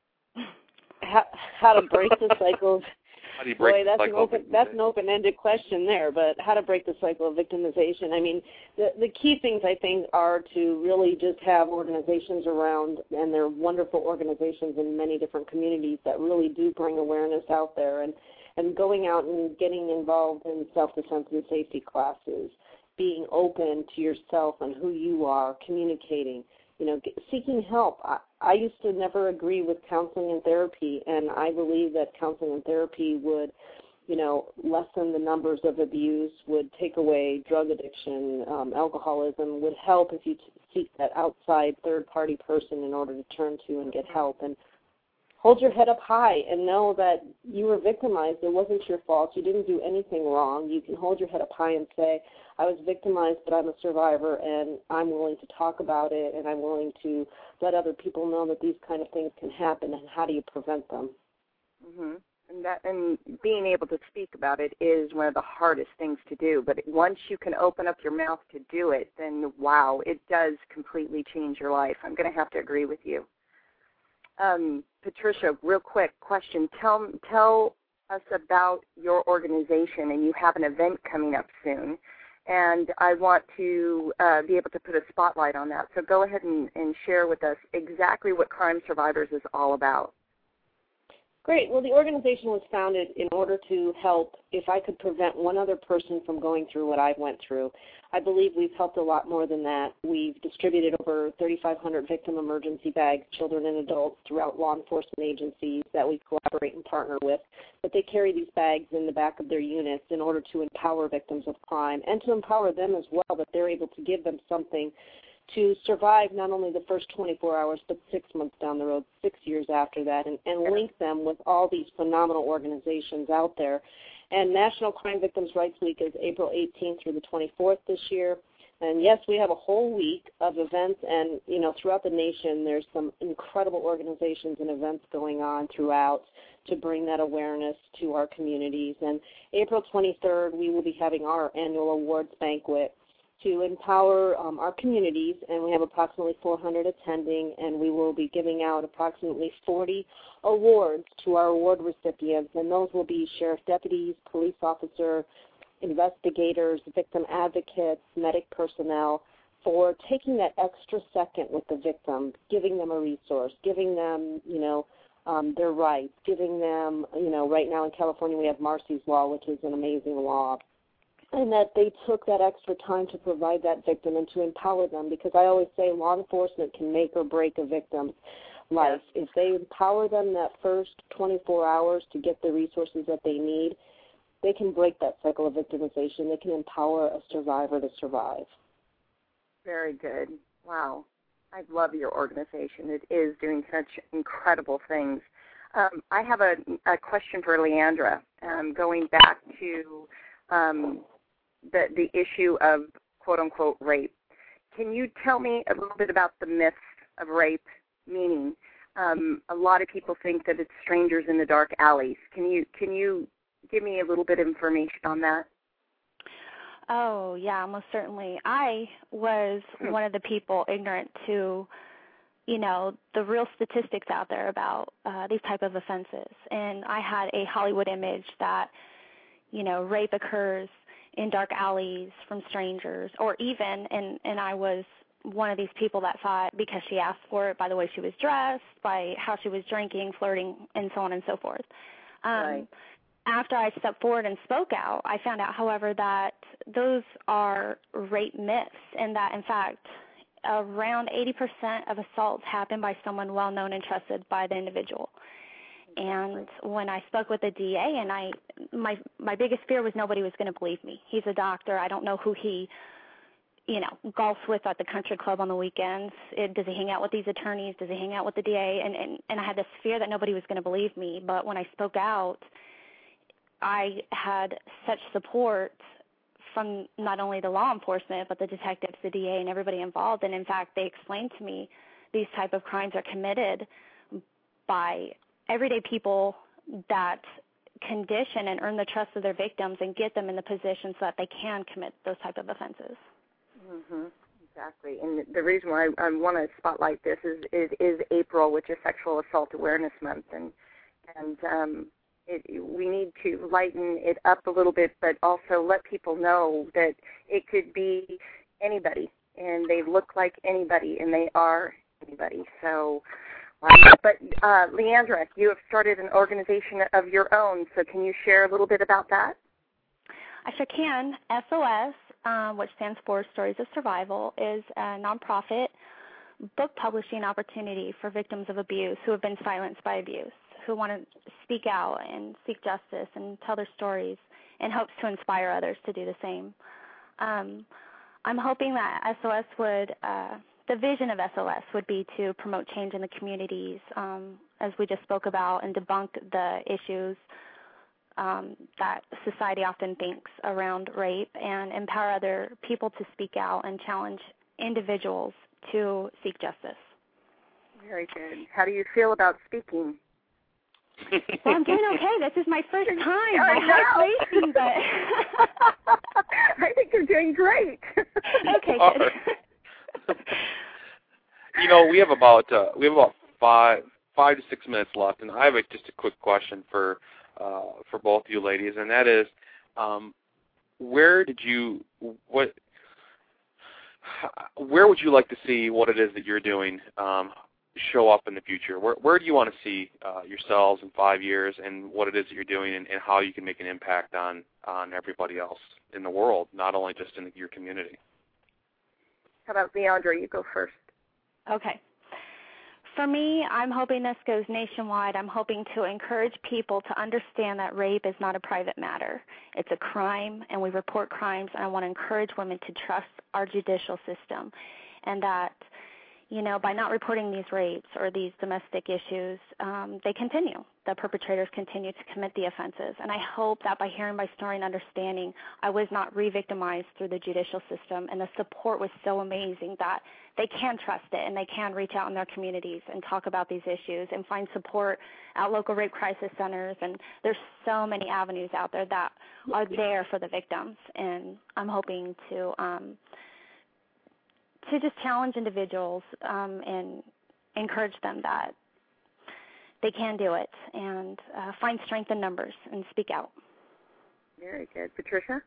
How, how to break the cycle? How do you break Boy, that's the an cycle open that's an open-ended question there. But how to break the cycle of victimization? I mean, the the key things I think are to really just have organizations around, and they're wonderful organizations in many different communities that really do bring awareness out there, and and going out and getting involved in self-defense and safety classes, being open to yourself and who you are, communicating, you know, get, seeking help. I, I used to never agree with counseling and therapy, and I believe that counseling and therapy would, you know, lessen the numbers of abuse, would take away drug addiction, um, alcoholism, would help if you t- seek that outside third-party person in order to turn to and get help. And hold your head up high and know that you were victimized. It wasn't your fault. You didn't do anything wrong. You can hold your head up high and say, I was victimized, but I'm a survivor, and I'm willing to talk about it, and I'm willing to let other people know that these kind of things can happen, and how do you prevent them? Mm-hmm. And that, and being able to speak about it is one of the hardest things to do. But once you can open up your mouth to do it, then, wow, it does completely change your life. I'm going to have to agree with you. Um, Patricia, real quick question. Tell tell us about your organization, and you have an event coming up soon, and I want to uh, be able to put a spotlight on that. So go ahead and, and share with us exactly what Crime Survivors is all about. Great. Well, the organization was founded in order to help, if I could prevent one other person from going through what I went through. I believe we've helped a lot more than that. We've distributed over thirty-five hundred victim emergency bags, children and adults, throughout law enforcement agencies that we collaborate and partner with. But they carry these bags in the back of their units in order to empower victims of crime, and to empower them as well, that they're able to give them something to survive not only the first twenty-four hours, but six months down the road, six years after that, and, and link them with all these phenomenal organizations out there. And National Crime Victims' Rights Week is April eighteenth through the twenty-fourth this year. And, yes, we have a whole week of events, and, you know, throughout the nation there's some incredible organizations and events going on throughout to bring that awareness to our communities. And April twenty-third, we will be having our annual awards banquet to empower um, our communities, and we have approximately four hundred attending, and we will be giving out approximately forty awards to our award recipients, and those will be sheriff deputies, police officer, investigators, victim advocates, medic personnel, for taking that extra second with the victim, giving them a resource, giving them, you know, um, their rights, giving them, you know, right now in California we have Marsy's Law, which is an amazing law, and that they took that extra time to provide that victim and to empower them, because I always say law enforcement can make or break a victim's life. If they empower them that first twenty-four hours to get the resources that they need, they can break that cycle of victimization. They can empower a survivor to survive. Very good. Wow. I love your organization. It is doing such incredible things. Um, I have a, a question for Leandra, um, going back to um, the the issue of quote-unquote rape. Can you tell me a little bit about the myths of rape? Meaning, um, a lot of people think that it's strangers in the dark alleys. Can you can you give me a little bit of information on that? Oh, yeah, most certainly. I was Hmm. one of the people ignorant to, you know, the real statistics out there about uh, these type of offenses. And I had a Hollywood image that, you know, rape occurs in dark alleys from strangers, or even, and, and I was one of these people that thought because she asked for it by the way she was dressed, by how she was drinking, flirting, and so on and so forth. Um, Right. After I stepped forward and spoke out, I found out, however, that those are rape myths, and that, in fact, around eighty percent of assaults happen by someone well-known and trusted by the individual. And when I spoke with the D A, and I, my my biggest fear was nobody was going to believe me. He's a doctor. I don't know who he you know, golfs with at the country club on the weekends. It, does he hang out with these attorneys? Does he hang out with the D A? And, and, and I had this fear that nobody was going to believe me. But when I spoke out, I had such support from not only the law enforcement, but the detectives, the D A, and everybody involved. And, in fact, they explained to me these type of crimes are committed by everyday people that condition and earn the trust of their victims and get them in the position so that they can commit those type of offenses. Mm-hmm. Exactly. And the reason why I, I want to spotlight this is it is April, which is Sexual Assault Awareness Month, and and um, it, we need to lighten it up a little bit, but also let people know that it could be anybody, and they look like anybody, and they are anybody. So, um, but uh, Leandra, you have started an organization of your own, so can you share a little bit about that? I sure can. S O S, um, which stands for Stories of Survival, is a nonprofit book publishing opportunity for victims of abuse who have been silenced by abuse, who want to speak out and seek justice and tell their stories in hopes to inspire others to do the same. Um, I'm hoping that S O S would, uh, the vision of S O S would be to promote change in the communities, um, as we just spoke about, and debunk the issues um, that society often thinks around rape, and empower other people to speak out and challenge individuals to seek justice. Very good. How do you feel about speaking? Well, I'm doing okay. This is my first time. I My heart's racing, but I think you're doing great. Okay, good. You know, we have about uh, we have about five five to six minutes left, and I have a, just a quick question for uh, for both of you ladies, and that is, um, where did you what where would you like to see what it is that you're doing um, show up in the future? Where where do you want to see uh, yourselves in five years, and what it is that you're doing, and, and how you can make an impact on on everybody else in the world, not only just in your community? How about Leandra? You go first. Okay. For me, I'm hoping this goes nationwide. I'm hoping to encourage people to understand that rape is not a private matter. It's a crime, and we report crimes, and I want to encourage women to trust our judicial system, and that, you know, by not reporting these rapes or these domestic issues, um, they continue. The perpetrators continue to commit the offenses. And I hope that by hearing my story and understanding, I was not re-victimized through the judicial system, and the support was so amazing that they can trust it and they can reach out in their communities and talk about these issues and find support at local rape crisis centers. And there's so many avenues out there that are there for the victims. And I'm hoping to um, to just challenge individuals um, and encourage them that they can do it, and uh, find strength in numbers and speak out. Very good. Patricia?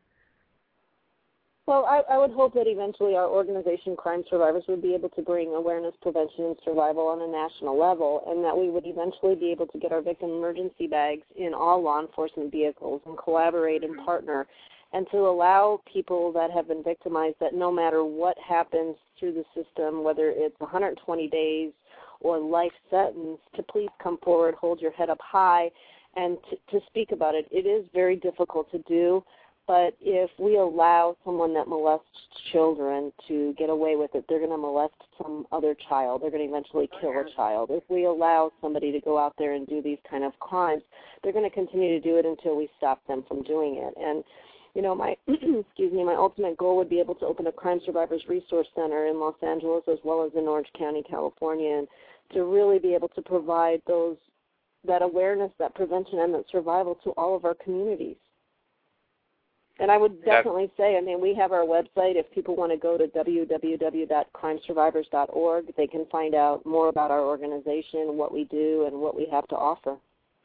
Well, I, I would hope that eventually our organization, Crime Survivors, would be able to bring awareness, prevention, and survival on a national level, and that we would eventually be able to get our victim emergency bags in all law enforcement vehicles and collaborate and partner, and to allow people that have been victimized that no matter what happens through the system, whether it's one hundred twenty days or life sentence, to please come forward, hold your head up high, and to, to speak about it. It is very difficult to do, but if we allow someone that molests children to get away with it, they're going to molest some other child. They're going to eventually kill a child. If we allow somebody to go out there and do these kind of crimes, they're going to continue to do it until we stop them from doing it. And you know, my excuse me, my ultimate goal would be able to open a Crime Survivors Resource Center in Los Angeles as well as in Orange County, California, and to really be able to provide those that awareness, that prevention, and that survival to all of our communities. And I would definitely say, I mean, we have our website. If people want to go to w w w dot crime survivors dot org, they can find out more about our organization, what we do, and what we have to offer.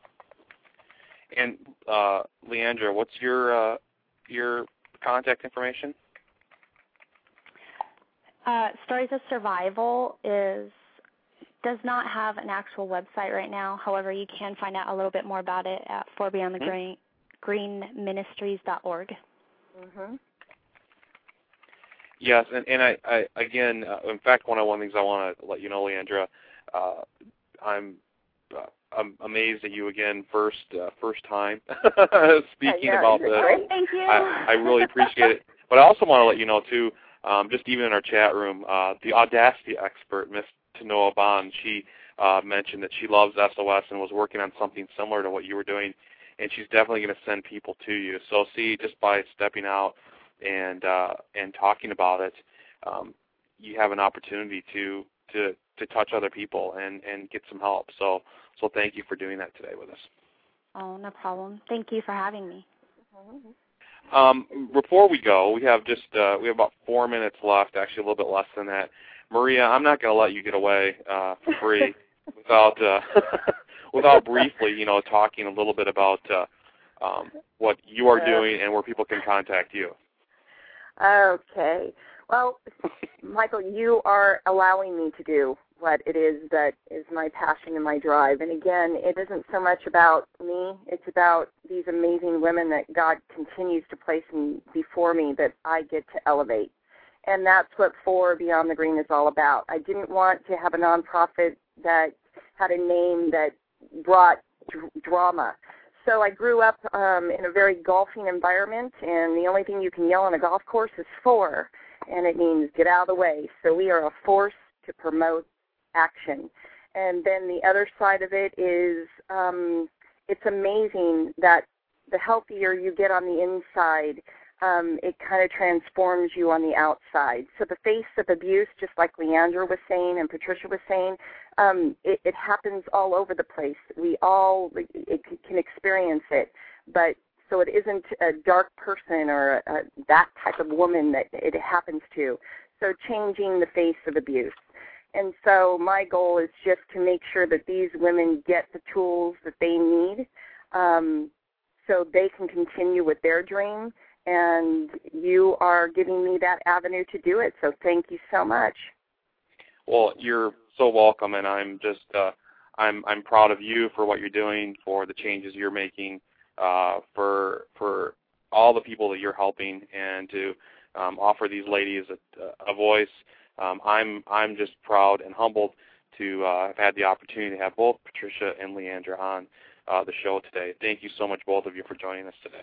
And uh, Leandra, what's your uh, your contact information? Uh, Stories of Survival is does not have an actual website right now. However, you can find out a little bit more about it at for beyond the green green ministries dot org. Mm-hmm. Yes, and, and I, I again, uh, in fact, one of one things I want to let you know, Leandra, uh, I'm uh, I'm amazed at you again, first uh, first time speaking yeah, about this. Great. Thank you. I, I really appreciate it. But I also want to let you know too, um, just even in our chat room, uh, the Audacity expert, Miss Tanoa Bond, she uh, mentioned that she loves S O S and was working on something similar to what you were doing, and she's definitely going to send people to you. So see, just by stepping out and uh, and talking about it, um, you have an opportunity to to to touch other people and, and get some help. So so thank you for doing that today with us. Oh, no problem. Thank you for having me. Um, before we go, we have just uh, we have about four minutes left, actually a little bit less than that. Maria, I'm not going to let you get away uh, for free without uh, without briefly, you know, talking a little bit about uh, um, what you are doing and where people can contact you. Okay. Well, Michael, you are allowing me to do what it is that is my passion and my drive. And again, it isn't so much about me. It's about these amazing women that God continues to place in, before me that I get to elevate. And that's what For Beyond the Green is all about. I didn't want to have a nonprofit that had a name that brought dr- drama. So I grew up um, in a very golfing environment, and the only thing you can yell on a golf course is for, and it means get out of the way. So we are a force to promote action. And then the other side of it is um, it's amazing that the healthier you get on the inside, um, it kind of transforms you on the outside. So the face of abuse, just like Leandra was saying and Patricia was saying, um, it, it happens all over the place. We all it can experience it, but so it isn't a dark person or a, a, that type of woman that it happens to. So changing the face of abuse. And so my goal is just to make sure that these women get the tools that they need um, so they can continue with their dream. And you are giving me that avenue to do it. So thank you so much. Well, you're so welcome, and I'm just uh, I'm I'm proud of you for what you're doing, for the changes you're making, uh, for for all the people that you're helping, and to um, offer these ladies a, a voice. Um, I'm I'm just proud and humbled to uh, have had the opportunity to have both Patricia and Leandra on uh, the show today. Thank you so much, both of you, for joining us today.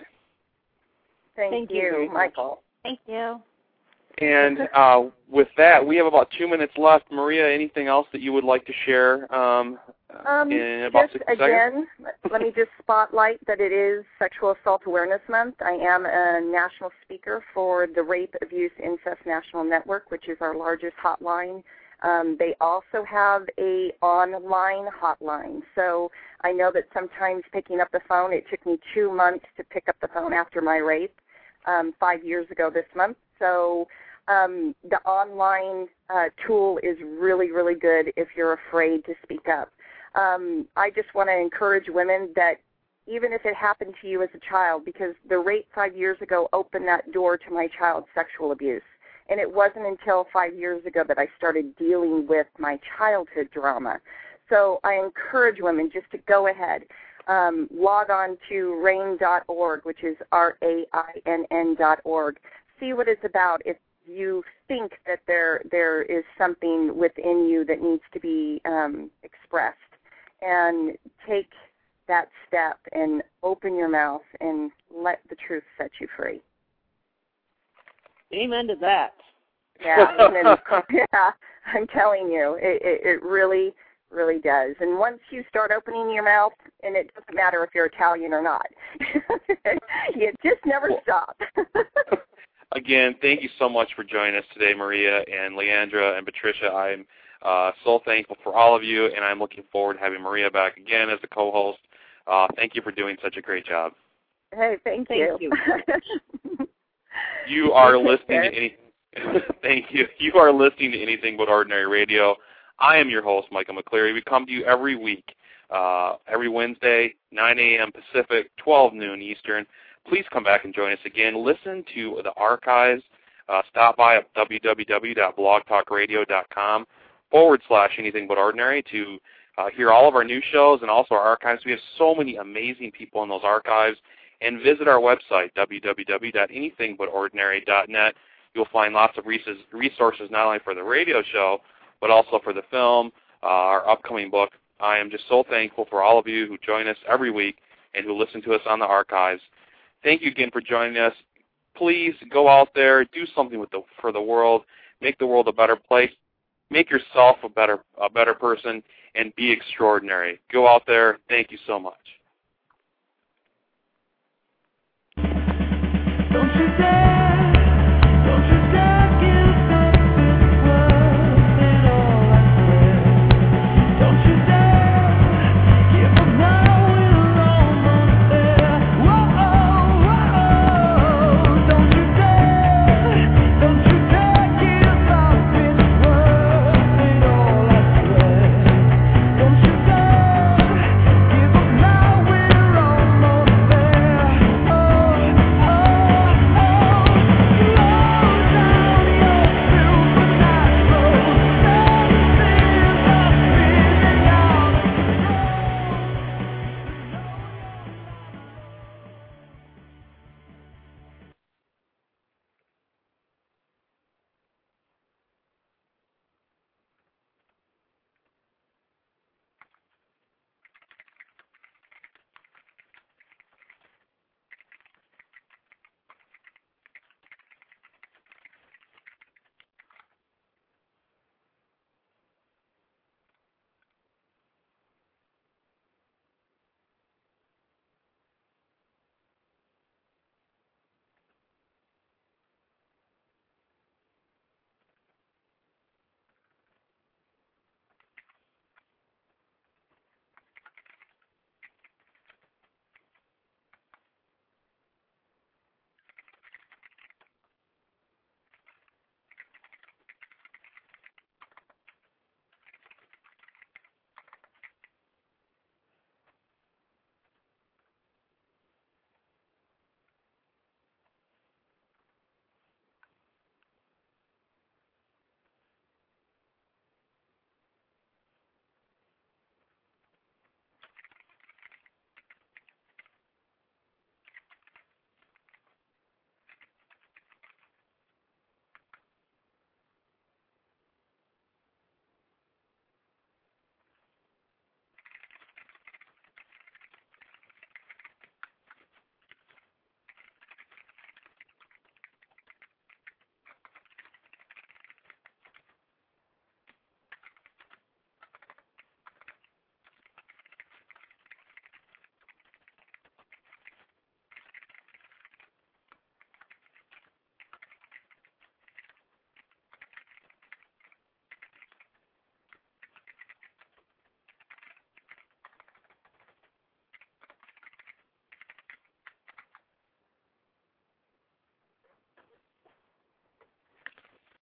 Thank, Thank you, you, Michael. Thank you. And uh, with that, we have about two minutes left. Maria, anything else that you would like to share um, Um, in about just sixty again, seconds? let me just spotlight that it is Sexual Assault Awareness Month. I am a national speaker for the Rape, Abuse, Incest National Network, which is our largest hotline. Um, they also have a online hotline. So I know that sometimes picking up the phone, it took me two months to pick up the phone after my rape, um, five years ago this month. So um, the online uh, tool is really, really good if you're afraid to speak up. Um, I just want to encourage women that even if it happened to you as a child, because the rape five years ago opened that door to my child's sexual abuse. And it wasn't until five years ago that I started dealing with my childhood drama. So I encourage women just to go ahead, um, log on to rain dot org, which is R A I N N dot org. See what it's about. If you think that there there is something within you that needs to be um, expressed, and take that step and open your mouth and let the truth set you free. Amen to that. Yeah, amen. Yeah, I'm telling you, it, it, it really, really does. And once you start opening your mouth, and it doesn't matter if you're Italian or not, you just never stop. Again, thank you so much for joining us today, Maria and Leandra and Patricia. I'm uh, so thankful for all of you, and I'm looking forward to having Maria back again as a co-host. Uh, thank you for doing such a great job. Hey, thank, Thank you. you. You are You take listening care. to any. Thank you. You are listening to Anything But Ordinary Radio. I am your host, Michael McCleary. We come to you every week, uh, every Wednesday, nine a.m. Pacific, twelve noon Eastern. Please come back and join us again. Listen to the archives. Uh, stop by at www.blogtalkradio.com forward slash anything but ordinary to uh, hear all of our new shows and also our archives. We have so many amazing people in those archives. And visit our website, w w w dot anything but ordinary dot net. You'll find lots of resources not only for the radio show, but also for the film, uh, our upcoming book. I am just so thankful for all of you who join us every week and who listen to us on the archives. Thank you again for joining us. please go out there, do something with the, for the world, make the world a better place, make yourself a better a better person, and be extraordinary. Go out there. Thank you so much. Don't you dare